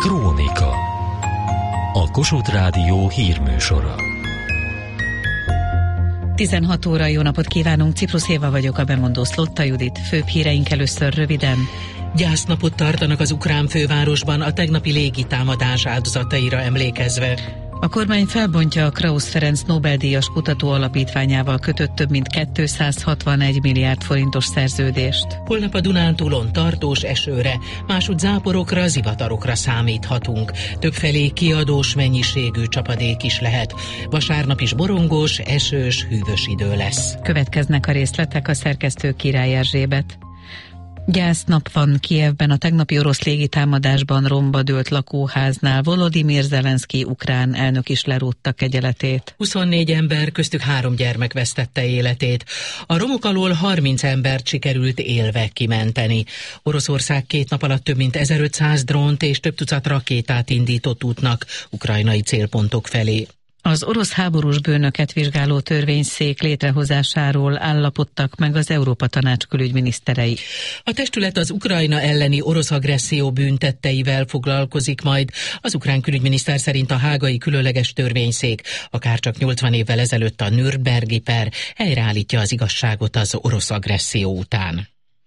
Krónika. A Kossuth Rádió hírműsora. 16 óra, jó napot kívánunk, Ciprus Éva vagyok, a bemondó Szlotta Judit. Főbb híreink először röviden. Gyásznapot tartanak az ukrán fővárosban a tegnapi légitámadás áldozataira emlékezve. A kormány felbontja a Krausz Ferenc Nobel-díjas kutató alapítványával kötött több mint 261 milliárd forintos szerződést. Holnap a Dunántúlon tartós esőre, másút záporokra, zivatarokra számíthatunk. Többfelé kiadós mennyiségű csapadék is lehet. Vasárnap is borongós, esős, hűvös idő lesz. Következnek a részletek, a szerkesztő Király Erzsébet. Gyásznap van Kijevben, a tegnapi orosz légitámadásban romba dőlt lakóháznál Volodymyr Zelenszky ukrán elnök is lerúgta kegyeletét. 24 ember, köztük 3 gyermek vesztette életét. A romok alól 30 embert sikerült élve kimenteni. Oroszország 2 nap alatt több mint 1500 drónt és több tucat rakétát indított útnak ukrajnai célpontok felé. Az orosz háborús bűnöket vizsgáló törvényszék létrehozásáról állapodtak meg az Európa Tanács külügyminiszterei. A testület az Ukrajna elleni orosz agresszió bűntetteivel foglalkozik majd. Az ukrán külügyminiszter szerint a hágai különleges törvényszék akárcsak 80 évvel ezelőtt a Nürnbergi per helyreállítja az igazságot az orosz agresszió után.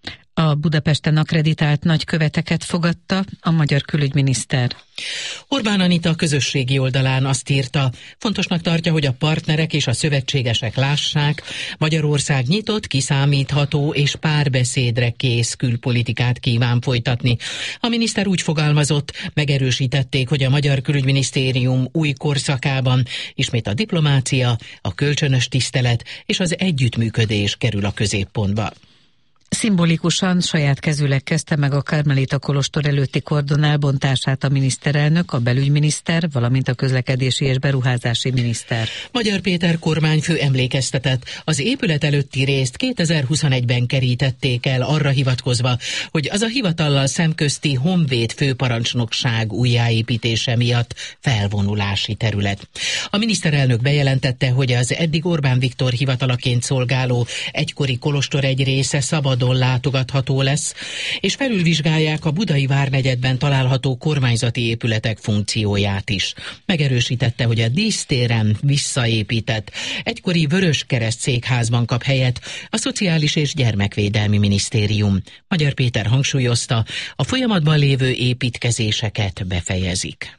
A Budapesten akkreditált nagyköveteket fogadta a magyar külügyminiszter. Orbán Anita a közösségi oldalán azt írta, fontosnak tartja, hogy a partnerek és a szövetségesek lássák, Magyarország nyitott, kiszámítható és párbeszédre kész külpolitikát kíván folytatni. A miniszter úgy fogalmazott, megerősítették, hogy a magyar külügyminisztérium új korszakában ismét a diplomácia, a kölcsönös tisztelet és az együttműködés kerül a középpontba. Szimbolikusan saját kezűleg kezdte meg a Karmelita kolostor előtti kordon elbontását a miniszterelnök, a belügyminiszter, valamint a közlekedési és beruházási miniszter. Magyar Péter kormányfő emlékeztetett, az épület előtti részt 2021-ben kerítették el arra hivatkozva, hogy az a hivatallal szemközti Honvéd főparancsnokság újjáépítése miatt felvonulási terület. A miniszterelnök bejelentette, hogy az eddig Orbán Viktor hivatalaként szolgáló egykori kolostor egy része szabadon látogatható lesz, és felülvizsgálják a budai várnegyedben található kormányzati épületek funkcióját is. Megerősítette, hogy a dísztéren visszaépített egykori Vöröskereszt székházban kap helyet a Szociális és Gyermekvédelmi Minisztérium. Magyar Péter hangsúlyozta, a folyamatban lévő építkezéseket befejezik.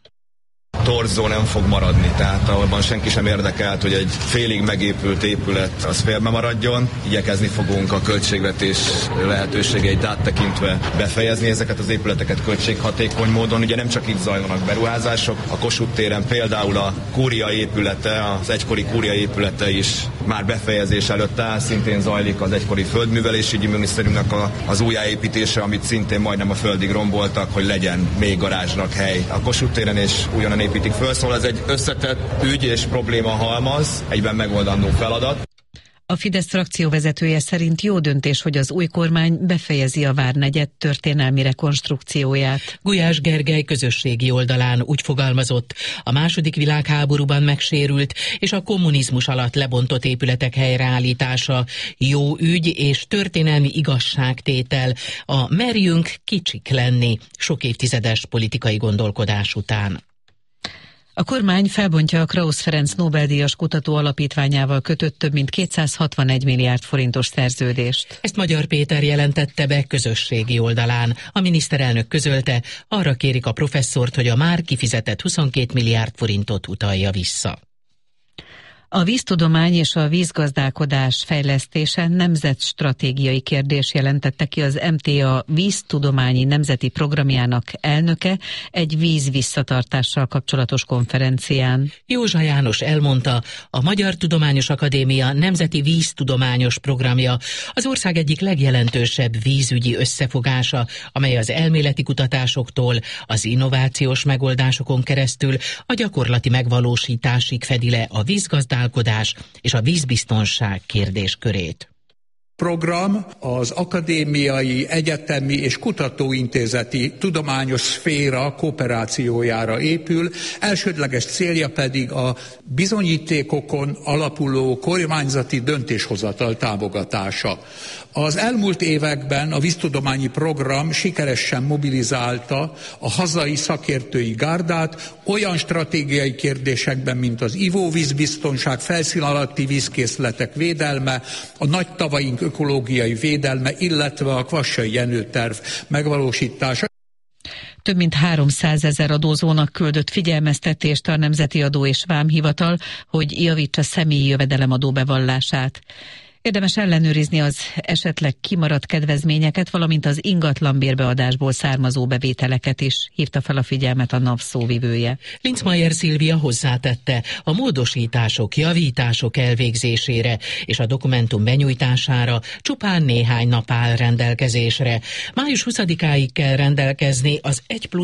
Torzó nem fog maradni, tehát abban senki sem érdekelt, hogy egy félig megépült épület az félbe maradjon. Igyekezni fogunk a költségvetés lehetőségeit áttekintve befejezni ezeket az épületeket költséghatékony módon. Ugye nem csak itt zajlanak beruházások, a Kossuth téren például a kúria épülete, az egykori kúria épülete is már befejezés előtt áll, szintén zajlik az egykori földművelésügyi minisztériumnak az újjáépítése, amit szintén majdnem a földig romboltak, hogy legyen még garázsnak hely a Kossuth téren, és újonnan építik föl, szóval ez egy összetett ügy és probléma halmaz, egyben megoldandó feladat. A Fidesz frakcióvezetője szerint jó döntés, hogy az új kormány befejezi a várnegyed történelmi rekonstrukcióját. Gulyás Gergely közösségi oldalán úgy fogalmazott, a II. Világháborúban megsérült és a kommunizmus alatt lebontott épületek helyreállítása jó ügy és történelmi igazságtétel a merjünk kicsik lenni sok évtizedes politikai gondolkodás után. A kormány felbontja a Krausz Ferenc Nobel-díjas kutató alapítványával kötött több mint 261 milliárd forintos szerződést. Ezt Magyar Péter jelentette be közösségi oldalán. A miniszterelnök közölte, arra kérik a professzort, hogy a már kifizetett 22 milliárd forintot utalja vissza. A víztudomány és a vízgazdálkodás fejlesztése nemzetstratégiai kérdés, jelentette ki az MTA víztudományi nemzeti programjának elnöke egy vízvisszatartással kapcsolatos konferencián. Józsa János elmondta, a Magyar Tudományos Akadémia nemzeti víztudományos programja az ország egyik legjelentősebb vízügyi összefogása, amely az elméleti kutatásoktól az innovációs megoldásokon keresztül a gyakorlati megvalósításig fedi le a vízgazdálkodás és a vízbiztonság kérdéskörét. program az akadémiai, egyetemi és kutatóintézeti tudományos szféra kooperációjára épül, elsődleges célja pedig a bizonyítékokon alapuló kormányzati döntéshozatal támogatása. Az elmúlt években a víztudományi program sikeresen mobilizálta a hazai szakértői gárdát olyan stratégiai kérdésekben, mint az ivóvízbiztonság, felszín alatti vízkészletek védelme, a nagy tavaink ökológiai védelme, illetve a Kvassai Jenő terv megvalósítása. Több mint 300 000 adózónak küldött figyelmeztetést a Nemzeti Adó és Vámhivatal, hogy javítsa személyi jövedelemadó bevallását. Érdemes ellenőrizni az esetleg kimaradt kedvezményeket, valamint az ingatlanbérbeadásból származó bevételeket is, hívta fel a figyelmet a NAV szóvivője. Linzmeier Szilvia hozzátette, a módosítások, javítások elvégzésére és a dokumentum benyújtására csupán néhány nap áll rendelkezésre. Május 20-áig kell rendelkezni az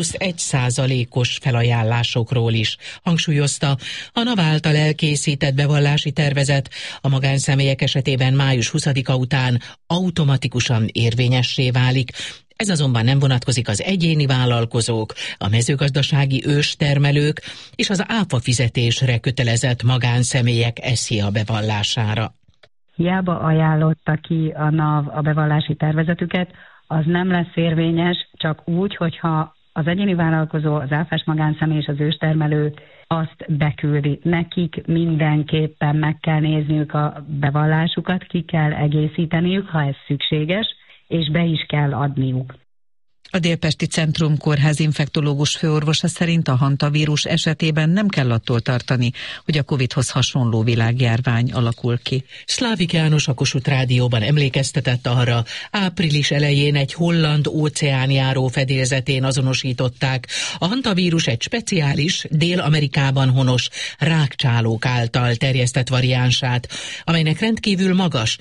1+1% felajánlásokról is, hangsúlyozta. A NAV által elkészített bevallási tervezet a magánszemélyek esetében május 20-a után automatikusan érvényessé válik. Ez azonban nem vonatkozik az egyéni vállalkozók, a mezőgazdasági őstermelők és az áfa fizetésre kötelezett magánszemélyek SZIA bevallására. Hiába ajánlotta ki a NAV a bevallási tervezetüket, az nem lesz érvényes, csak úgy, hogyha az egyéni vállalkozó, az áfás magánszemély és az őstermelő azt beküldi. Nekik mindenképpen meg kell nézniük a bevallásukat, ki kell egészíteniük, ha ez szükséges, és be is kell adniuk. A Délpesti Centrum Kórház infektológus főorvosa szerint a hantavírus esetében nem kell attól tartani, hogy a Covid-hoz hasonló világjárvány alakul ki. Szlávik János a Kossuth Rádióban emlékeztetett arra, április elején egy holland óceánjáró fedélzetén azonosították a hantavírus egy speciális, Dél-Amerikában honos rákcsálók által terjesztett variánsát, amelynek rendkívül magas,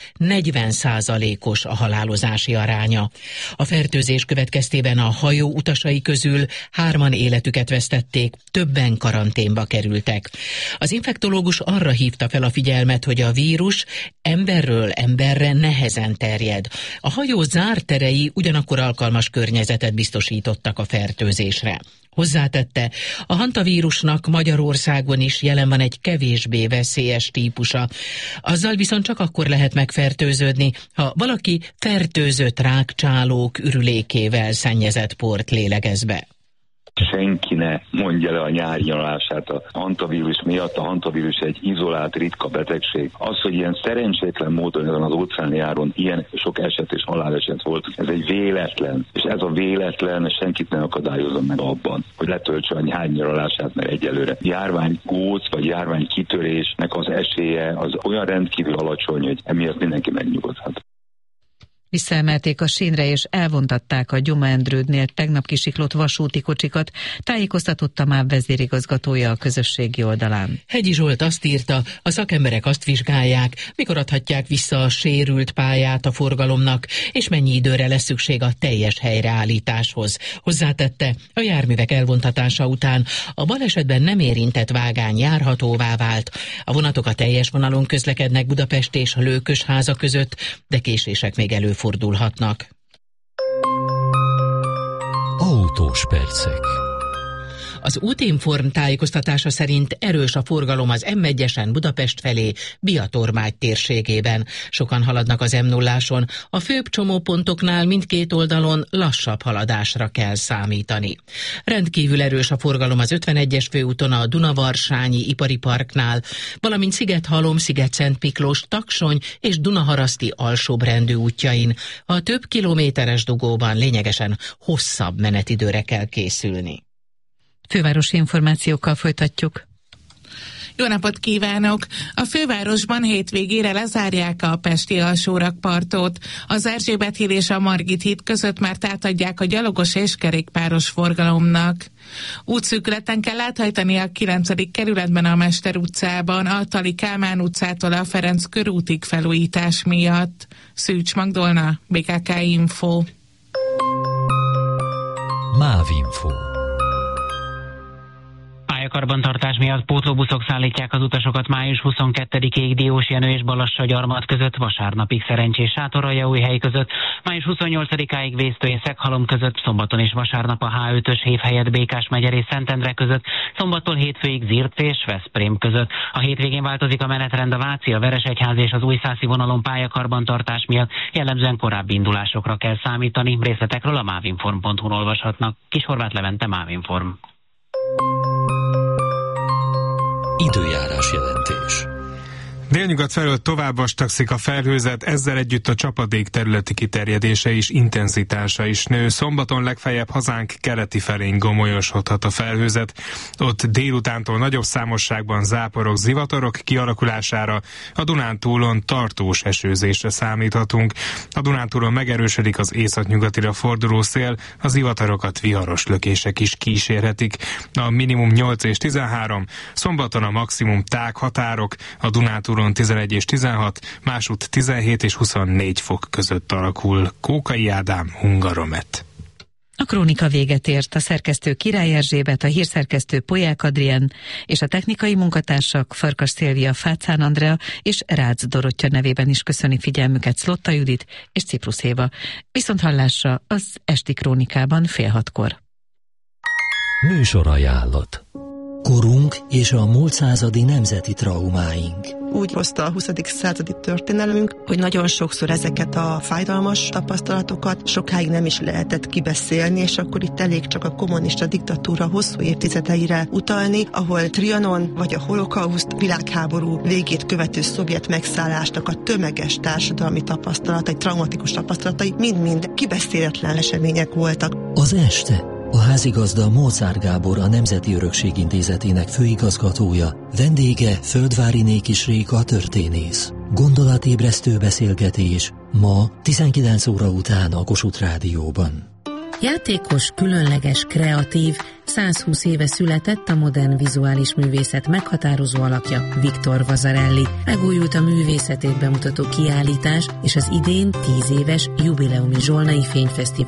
40%-os a halálozási aránya. A fertőzés következtében a hajó utasai közül 3 életüket vesztették, többen karanténba kerültek. Az infektológus arra hívta fel a figyelmet, hogy a vírus emberről emberre nehezen terjed. A hajó zárt terei ugyanakkor alkalmas környezetet biztosítottak a fertőzésre. Hozzátette, a hantavírusnak Magyarországon is jelen van egy kevésbé veszélyes típusa. Azzal viszont csak akkor lehet megfertőződni, ha valaki fertőzött rákcsálók ürülékével szennyezett port lélegez be. Senki ne mondja le a nyári nyaralását a hantavírus miatt. A hantavírus egy izolált, ritka betegség. Az, hogy ilyen szerencsétlen módon ezen az óceánjáron ilyen sok eset és haláleset volt, ez egy véletlen. És ez a véletlen senkit ne akadályozom meg abban, hogy letöltse a nyári nyaralását, mert egyelőre járványgóc vagy járványkitörésnek az esélye az olyan rendkívül alacsony, hogy emiatt mindenki megnyugodhat. Visszaemelték a sínre és elvontatták a Gyuma-Endrődnél tegnap kisiklott vasúti kocsikat, tájékoztatott a MÁV vezérigazgatója a közösségi oldalán. Hegyi Zsolt azt írta, a szakemberek azt vizsgálják, mikor adhatják vissza a sérült pályát a forgalomnak, és mennyi időre lesz szükség a teljes helyreállításhoz. Hozzátette, a járművek elvontatása után a balesetben nem érintett vágány járhatóvá vált. A vonatok a teljes vonalon közlekednek Budapest és Lőkösháza között, de késések még előfordulhatnak. Autós percek. Az Útinform tájékoztatása szerint erős a forgalom az M1-esen Budapest felé, Biatormágy térségében. Sokan haladnak az M0-áson, a főbb csomópontoknál mindkét oldalon lassabb haladásra kell számítani. Rendkívül erős a forgalom az 51-es főúton a Dunavarsányi Ipari Parknál, valamint Szigethalom, Sziget-Szent Miklós, Taksony és Dunaharaszti alsóbrendű útjain. A több kilométeres dugóban lényegesen hosszabb menetidőre kell készülni. Fővárosi információkkal folytatjuk. Jó napot kívánok! A fővárosban hétvégére lezárják a pesti alsórakpartot. Az Erzsébet híd és a Margit híd között már átadják a gyalogos és kerékpáros forgalomnak. Útszűkületen kell áthajtani a 9. kerületben a Mester utcában, a Tali Kálmán utcától a Ferenc körútig felújítás miatt. Szűcs Magdolna, BKK Info. MÁV Info. pályakarbantartás miatt pótlóbuszok szállítják az utasokat május 22-ig Diósjenő és Balassa-Gyarmat között, vasárnapig Szerencsés Sátoraljaújhely között, május 28-áig Vésztő és Szeghalom között, szombaton és vasárnap a H5-ös hév helyett Békás megyer és Szentendre között, szombattól hétfőig Zirc és Veszprém között. A hétvégén változik a menetrend a Váci, a Veresegyházi és az Újszászi vonalon pályakarbantartás miatt, jellemzően korábbi indulásokra kell számítani. Részletekről a mavinform.hu-n olvashatnak. Kishorváth Levente, Mavinform. Időjárás jelentés. Délnyugat felől tovább vastagszik a felhőzet, ezzel együtt a csapadék területi kiterjedése és intenzitása is nő. Szombaton legfeljebb hazánk keleti felén gomolyosodhat a felhőzet. Ott délutántól nagyobb számosságban záporok, zivatarok kialakulására, a Dunántúlon tartós esőzésre számíthatunk. A Dunántúlon megerősödik az északnyugatira forduló szél, a zivatarokat viharos lökések is kísérhetik. A minimum 8 és 13, szombaton a maximum tághatárok, a Dunántúlon 11 és 16, másutt 17 és 24 fok között alakul. Kókai Ádám, Hungaromet. A krónika véget ért. A szerkesztő Király Erzsébet, a hírszerkesztő Polyák Adrien és a technikai munkatársak Farkas Szilvia, Fácán Andrea és Rácz Dorottya nevében is köszöni figyelmüket Szlotta Judit és Ciprus Éva. Viszonthallásra az esti krónikában 5:30. Műsorajánlat. Korunk és a múlt századi nemzeti traumáink. Úgy hozta a 20. századi történelmünk, hogy nagyon sokszor ezeket a fájdalmas tapasztalatokat sokáig nem is lehetett kibeszélni, és akkor itt elég csak a kommunista diktatúra hosszú évtizedeire utalni, ahol Trianon vagy a holokauszt, világháború végét követő szovjet megszállásnak a tömeges társadalmi tapasztalatai, traumatikus tapasztalatai mind-mind kibeszéletlen események voltak. Az este a házigazda Mozár Gábor, a Nemzeti Örökség Intézetének főigazgatója, vendége Földvári Nékis Réka történész. Gondolatébresztő beszélgetés ma 19 óra után a Kossuth Rádióban. Játékos, különleges, kreatív, 120 éve született a modern vizuális művészet meghatározó alakja, Victor Vasarely. Megújult a művészetét bemutató kiállítás és az idén 10 éves jubileumi Zsolnai Fényfesztivál